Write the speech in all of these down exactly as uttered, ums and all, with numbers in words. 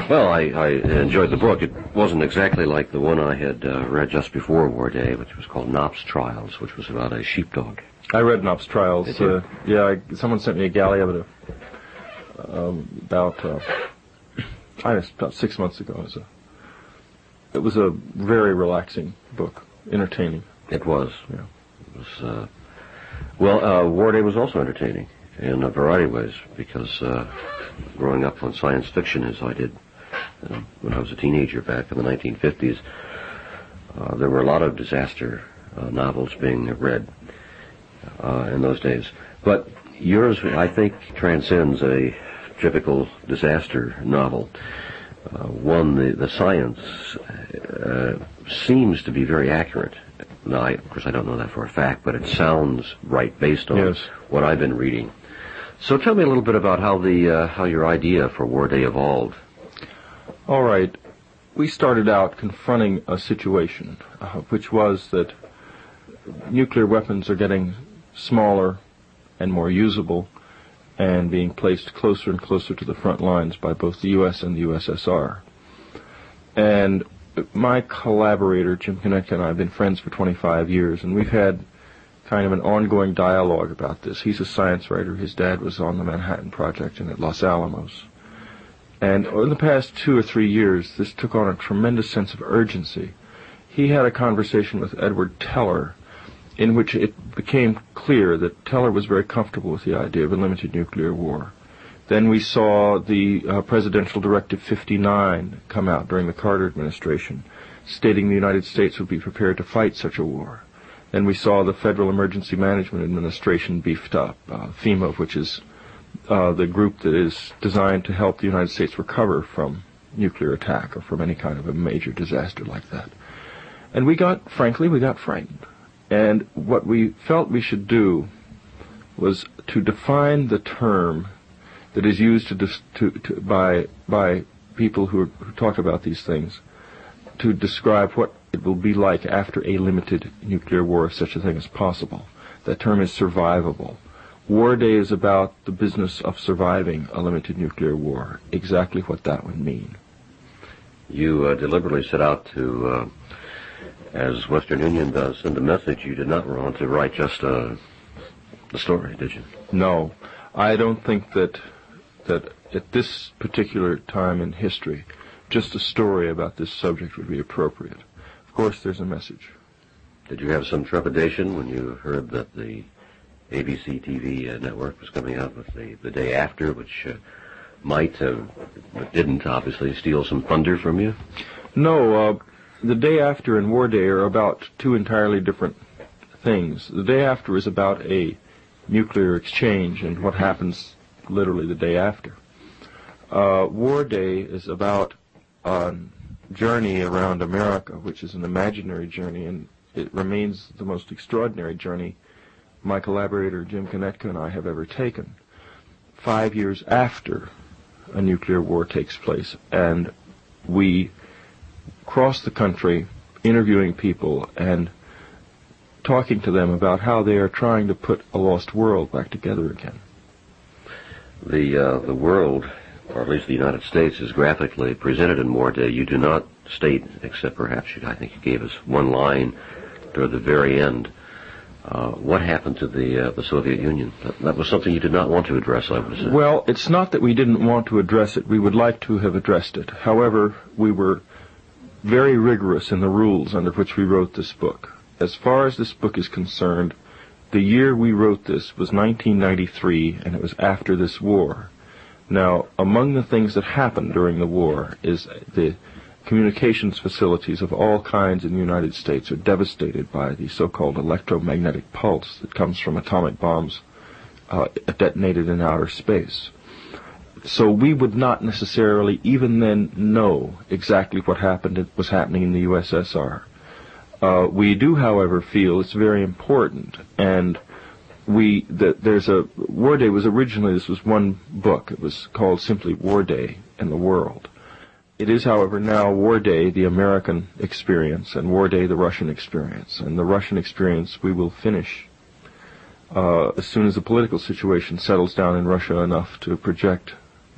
Well, I, I enjoyed the book. It wasn't exactly like the one I had uh, read just before War Day, which was called Knopp's Trials, which was about a sheepdog. I read Knopp's Trials. Did you? Uh, yeah, I, someone sent me a galley of it uh, um, about, uh, I guess, about six months ago. It was, a, it was a very relaxing book, entertaining. It was. Yeah. It was. Uh, well, uh, War Day was also entertaining in a variety of ways, because uh, growing up on science fiction, as I did uh, when I was a teenager back in the nineteen fifties, uh, there were a lot of disaster uh, novels being read uh, in those days. But yours, I think, transcends a typical disaster novel. Uh, one, the, the science uh, seems to be very accurate. Now, I, of course, I don't know that for a fact, but it sounds right based on yes. what I've been reading. So tell me a little bit about how the uh, how your idea for War Day evolved. All right. We started out confronting a situation, uh, which was that nuclear weapons are getting smaller and more usable and being placed closer and closer to the front lines by both the U S and the U S S R. And my collaborator, Jim Konetka, and I have been friends for twenty-five years, and we've had kind of an ongoing dialogue about this. He's a science writer. His dad was on the Manhattan Project and at Los Alamos. And in the past two or three years, this took on a tremendous sense of urgency. He had a conversation with Edward Teller in which it became clear that Teller was very comfortable with the idea of a limited nuclear war. Then we saw the uh, Presidential Directive fifty-nine come out during the Carter administration, stating the United States would be prepared to fight such a war. Then we saw the Federal Emergency Management Administration beefed up, uh, FEMA, which is uh, the group that is designed to help the United States recover from nuclear attack or from any kind of a major disaster like that. And we got, frankly, we got frightened. And what we felt we should do was to define the term that is used to, dis- to, to by by people who, are, who talk about these things to describe what it will be like after a limited nuclear war, if such a thing is possible. That term is survivable. War Day is about the business of surviving a limited nuclear war, exactly what that would mean. You uh, deliberately set out to, uh, as Western Union does, send a message. You did not want to write just uh, the story, did you? No. I don't think that that at this particular time in history, just a story about this subject would be appropriate. Of course, there's a message. Did you have some trepidation when you heard that the A B C T V uh, network was coming out with the, the day after, which uh, might have, but didn't, obviously, steal some thunder from you? No, uh, the day after and War Day are about two entirely different things. The day after is about a nuclear exchange and what happens literally the day after. Uh, War Day is about a journey around America, which is an imaginary journey, and it remains the most extraordinary journey my collaborator Jim Konetka and I have ever taken. Five years after a nuclear war takes place, and we cross the country interviewing people and talking to them about how they are trying to put a lost world back together again. The uh, the world, or at least the United States, is graphically presented in War Day. You do not state, except perhaps you, I think you gave us one line toward the very end. Uh, what happened to the uh, the Soviet Union? That, that was something you did not want to address, I would say. Well, it's not that we didn't want to address it. We would like to have addressed it. However, we were very rigorous in the rules under which we wrote this book. As far as this book is concerned, the year we wrote this was nineteen ninety-three, and it was after this war. Now, among the things that happened during the war is the communications facilities of all kinds in the United States are devastated by the so-called electromagnetic pulse that comes from atomic bombs uh, detonated in outer space. So we would not necessarily even then know exactly what happened was happening in the U S S R. Uh, we do, however, feel it's very important, and we that there's a War Day was originally this was one book. It was called simply War Day and the World. It is, however, now War Day, the American experience, and War Day, the Russian experience. And the Russian experience we will finish uh, as soon as the political situation settles down in Russia enough to project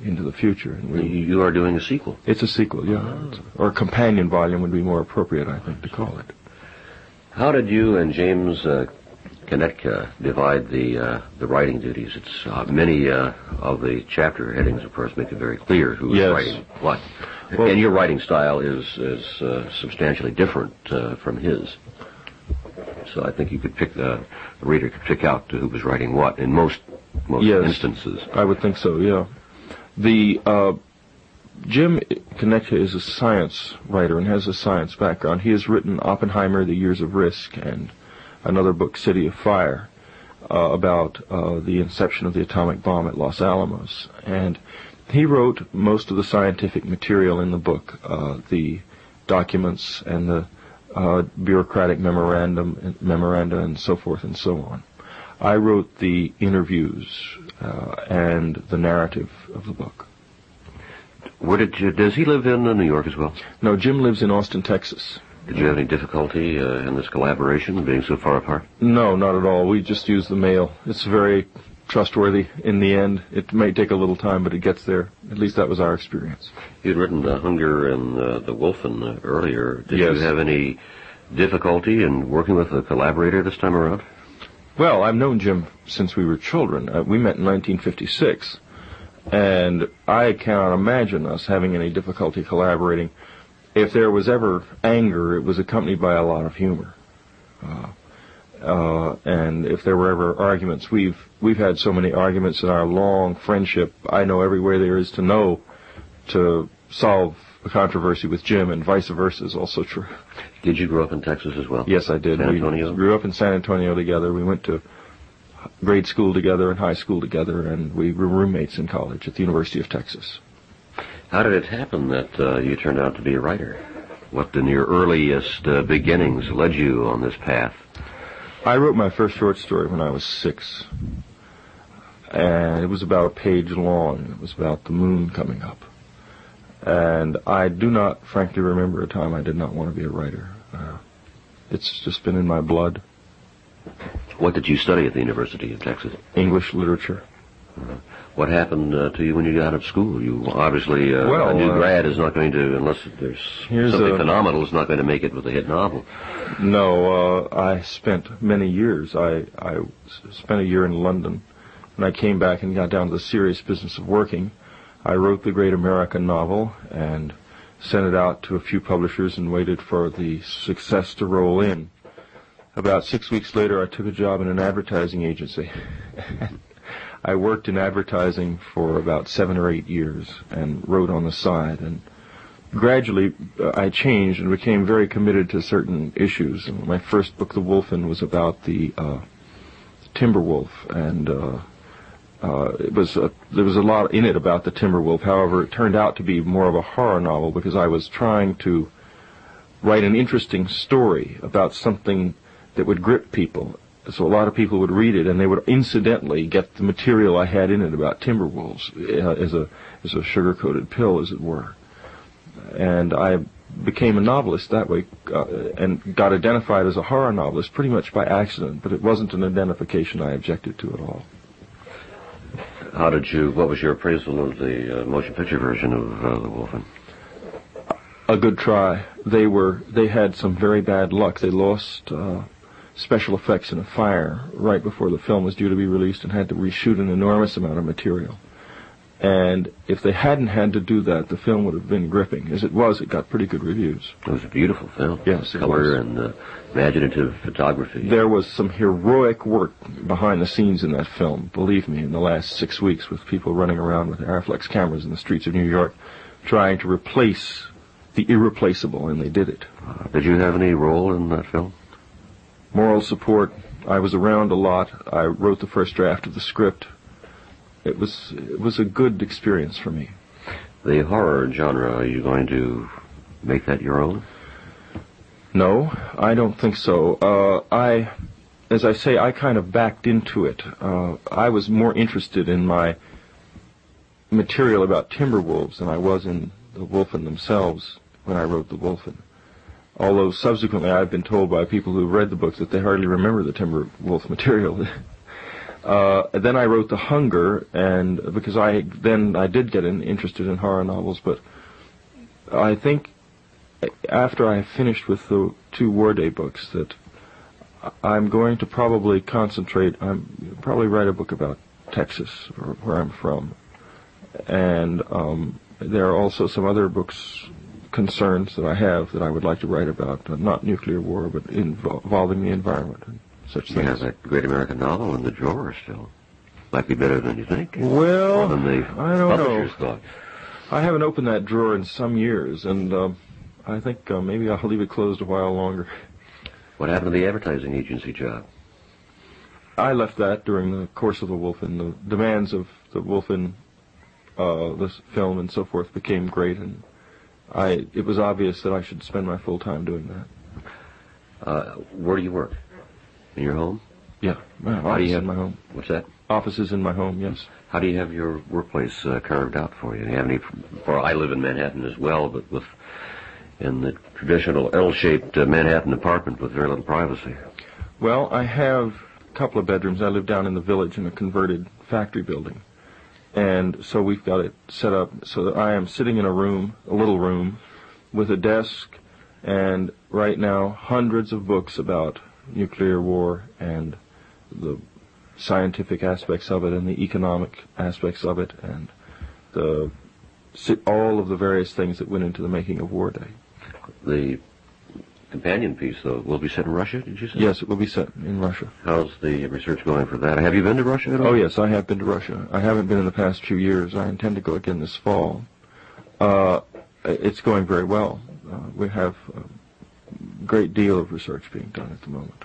into the future. And we, you are doing a sequel. It's a sequel, yeah. Oh. Or a companion volume would be more appropriate, I think, to call it. How did you and James uh, Konetka divide the uh, the writing duties? It's uh, many uh, of the chapter headings, of course, make it very clear who is yes. writing what. Well, and your writing style is is uh, substantially different uh, from his. So I think you could pick the, the reader could pick out who was writing what in most most yes, instances. I would think so. Yeah. The uh, Jim Konetka is a science writer and has a science background. He has written Oppenheimer, The Years of Risk, and another book, City of Fire, uh, about uh, the inception of the atomic bomb at Los Alamos. And he wrote most of the scientific material in the book, uh, the documents and the uh, bureaucratic memorandum, memoranda and so forth and so on. I wrote the interviews uh, and the narrative of the book. Where did you, does he live in uh, New York as well? No, Jim lives in Austin, Texas. Did you have any difficulty uh, in this collaboration, being so far apart? No, not at all. We just use the mail. It's very trustworthy in the end. It may take a little time, but it gets there. At least that was our experience. You'd written The Hunger and uh, The Wolfen uh, earlier. Did yes. you have any difficulty in working with a collaborator this time around? Well, I've known Jim since we were children. Uh, we met in nineteen fifty-six, and I cannot imagine us having any difficulty collaborating. If there was ever anger, it was accompanied by a lot of humor. Uh, uh, and if there were ever arguments, we've we've had so many arguments in our long friendship. I know every way there is to know to solve a controversy with Jim, and vice versa is also true. Did you grow up in Texas as well? Yes, I did. San Antonio? We grew up in San Antonio together. We went to grade school together and high school together, and we were roommates in college at the University of Texas. How did it happen that uh, you turned out to be a writer? What in your earliest uh, beginnings led you on this path? I wrote my first short story when I was six, and it was about a page long. It was about the moon coming up. And I do not, frankly, remember a time I did not want to be a writer. Uh, it's just been in my blood. What did you study at the University of Texas? English literature. Uh, what happened uh, to you when you got out of school? You obviously, uh, well, a new uh, grad is not going to, unless there's something a, phenomenal, is not going to make it with a hit novel. No, uh, I spent many years. I, I spent a year in London, and I came back and got down to the serious business of working. I wrote the great American novel and sent it out to a few publishers and waited for the success to roll in. About six weeks later, I took a job in an advertising agency. I worked in advertising for about seven or eight years and wrote on the side. And gradually, uh, I changed and became very committed to certain issues. And my first book, The Wolfen, was about the uh, timber wolf, and uh, uh, it was a, there was a lot in it about the timber wolf. However, it turned out to be more of a horror novel because I was trying to write an interesting story about something that would grip people. So a lot of people would read it, and they would incidentally get the material I had in it about timber wolves uh, as a as a sugar-coated pill, as it were. And I became a novelist that way, uh, and got identified as a horror novelist pretty much by accident, but it wasn't an identification I objected to at all. How did you, what was your appraisal of the uh, motion picture version of uh, The Wolfen? A good try. They were, they had some very bad luck. They lost uh, special effects in a fire right before the film was due to be released and had to reshoot an enormous amount of material. And if they hadn't had to do that, the film would have been gripping. As it was, it got pretty good reviews. It was a beautiful film. Yes, it color was. and uh, imaginative photography. There was some heroic work behind the scenes in that film, believe me, in the last six weeks with people running around with Arriflex cameras in the streets of New York trying to replace the irreplaceable, and they did it. Uh, did you have any role in that film? Moral support. I was around a lot. I wrote the first draft of the script. It was it was a good experience for me. The horror genre, are you going to make that your own? No, I don't think so. Uh, I, as I say, I kind of backed into it. Uh, I was more interested in my material about timber wolves than I was in the Wolfen themselves when I wrote the Wolfen. Although subsequently I've been told by people who've read the books that they hardly remember the timber wolf material. Uh, then I wrote The Hunger, and because I then I did get in, interested in horror novels, but I think after I finished with the two War Day books that I'm going to probably concentrate, I'm probably write a book about Texas, where I'm from. And um, there are also some other books, concerns that I have that I would like to write about, uh, not nuclear war, but invo- involving the environment and such You things. have that great American novel in the drawer still. Might be better than you think. Well, Or than the I don't know. publishers thought. I haven't opened that drawer in some years, and um, I think uh, maybe I'll leave it closed a while longer. What happened to the advertising agency job? I left that during the course of the Wolfen. The demands of the Wolfen, uh, this film and so forth became great, and I it was obvious that I should spend my full time doing that. Uh, where do you work? In your home? Yeah, my How do office you have in my home. What's that? Offices in my home, yes. How do you have your workplace uh, carved out for you? Do you have any? For I live in Manhattan as well, but with in the traditional L-shaped uh, Manhattan apartment with very little privacy. Well, I have a couple of bedrooms. I live down in the village in a converted factory building. And so we've got it set up so that I am sitting in a room, a little room, with a desk, and right now hundreds of books about nuclear war and the scientific aspects of it and the economic aspects of it and the all of the various things that went into the making of War Day. The companion piece, though, will be set in Russia, did you say? Yes, it will be set in Russia. How's the research going for that? Have you been to Russia at all? Oh, yes, I have been to Russia. I haven't been in the past few years. I intend to go again this fall. Uh, it's going very well. Uh, we have a great deal of research being done at the moment.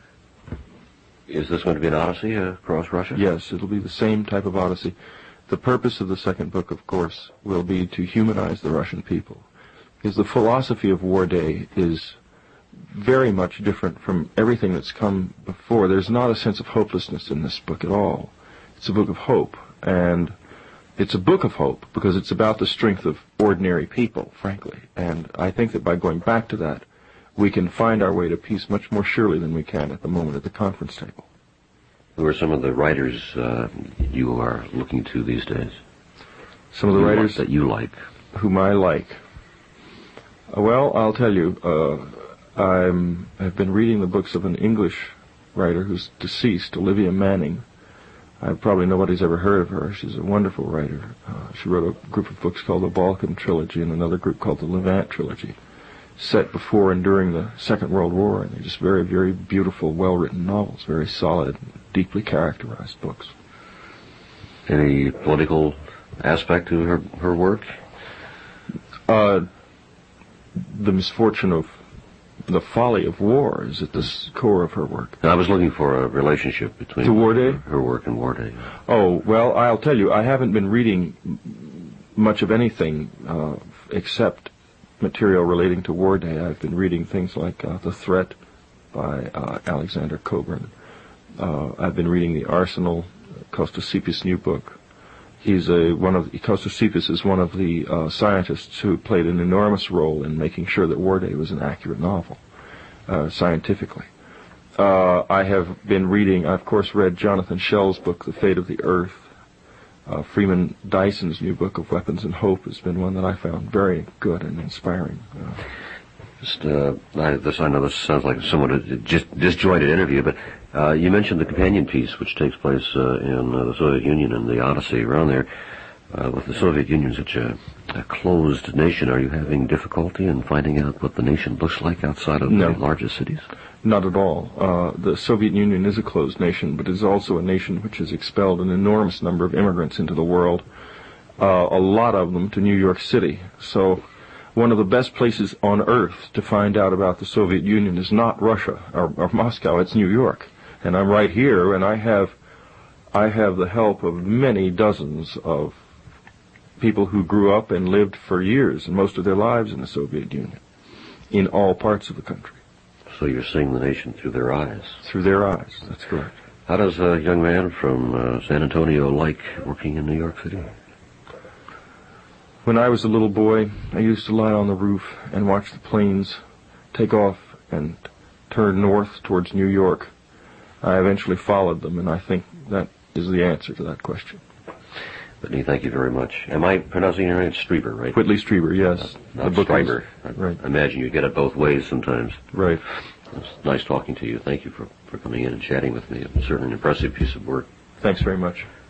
Is this going to be an odyssey uh, across Russia? Yes, it'll be the same type of odyssey. The purpose of the second book, of course, will be to humanize the Russian people. Because the philosophy of War Day is very much different from everything that's come before. There's not a sense of hopelessness in this book at all. It's a book of hope, and it's a book of hope because it's about the strength of ordinary people, frankly. And I think that by going back to that, we can find our way to peace much more surely than we can at the moment at the conference table. Who are some of the writers uh, you are looking to these days? Some of the You writers like- that you like. whom I like. Uh, well, I'll tell you, uh, I'm, I've been reading the books of an English writer who's deceased, Olivia Manning. I probably nobody's ever heard of her. She's a wonderful writer. Uh, she wrote a group of books called the Balkan Trilogy and another group called the Levant Trilogy, set before and during the Second World War, and they're just very, very beautiful, well-written novels, very solid, deeply characterized books. Any political aspect to her, her work? Uh, the misfortune of the folly of war is at the s- core of her work. I was looking for a relationship between To War Day? her work and War Day. Oh, well, I'll tell you, I haven't been reading m- much of anything uh, except material relating to War Day. I've been reading things like uh, The Threat by uh, Alexander Coburn. Uh, I've been reading The Arsenal, Kostasippis' new book. He's a one of Kostasippis is one of the uh, scientists who played an enormous role in making sure that War Day was an accurate novel, uh, scientifically. Uh, I have been reading, I of course read Jonathan Schell's book, The Fate of the Earth. Uh, Freeman Dyson's new book of Weapons and Hope has been one that I found very good and inspiring. Uh, Just, uh, I, this, I know this sounds like somewhat a just disjointed interview, but uh, you mentioned the companion piece, which takes place uh, in uh, the Soviet Union and the Odyssey around there. Uh, with the Soviet Union such a, a closed nation, are you having difficulty in finding out what the nation looks like outside of No. the largest cities? Not at all. Uh, the Soviet Union is a closed nation, but it is also a nation which has expelled an enormous number of immigrants into the world, uh, a lot of them to New York City. So one of the best places on earth to find out about the Soviet Union is not Russia or, or Moscow, it's New York. And I'm right here, and I have, I have the help of many dozens of people who grew up and lived for years and most of their lives in the Soviet Union, in all parts of the country. So you're seeing the nation through their eyes. Through their eyes, that's correct. How does a young man from uh, San Antonio like working in New York City? When I was a little boy, I used to lie on the roof and watch the planes take off and turn north towards New York. I eventually followed them, and I think that is the answer to that question. Whitley, thank you very much. Am I pronouncing your name? Strieber, right? Whitley Strieber, yes. Not, not the book Stryber. Is, right. I imagine you get it both ways sometimes. Right. It's nice talking to you. Thank you for, for coming in and chatting with me. It's certainly an impressive piece of work. Thanks very much.